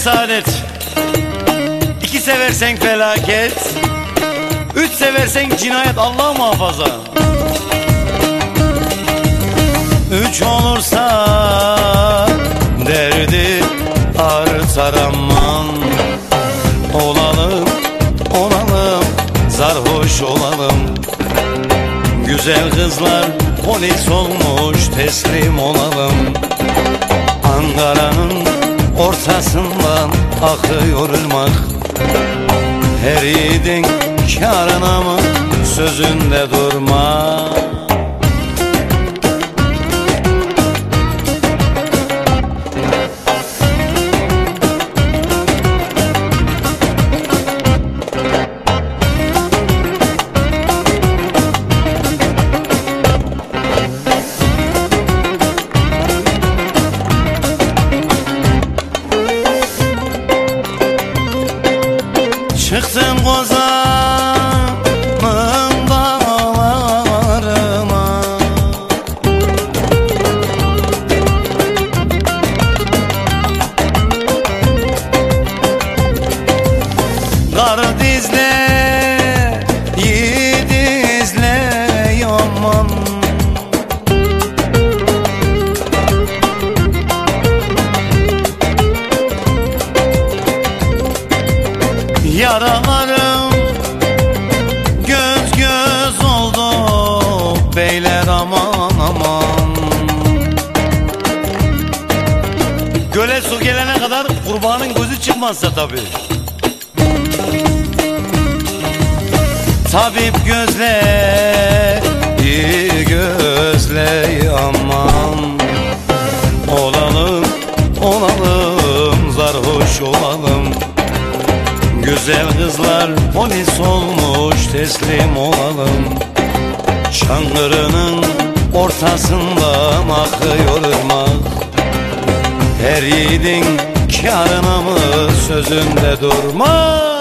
saadet, 2 seversen felaket, 3 seversen cinayet, Allah muhafaza. 3 olursa derdi artar aman. Olalım, olalım, sarhoş olalım. Güzel kızlar polis olmuş, teslim olalım. Ankara'nın ortasından akıyor ırmak. Her yiğidin kârına mı sözünde durma. Çıktım Kozan'ın dağlarına, kar dizle, yiğit izle yaman. Yaralarım göz göz oldu beyler, aman aman. Göle su gelene kadar kurbanın gözü çıkmazsa tabi. Tabip gözle, iyi gözle aman. Olalım, olalım, sarhoş olalım. Güzel kızlar polis olmuş, teslim olalım. Çankırı'nın ortasından akıyor ırmak. Her yiğidin kârına mı sözünde durma.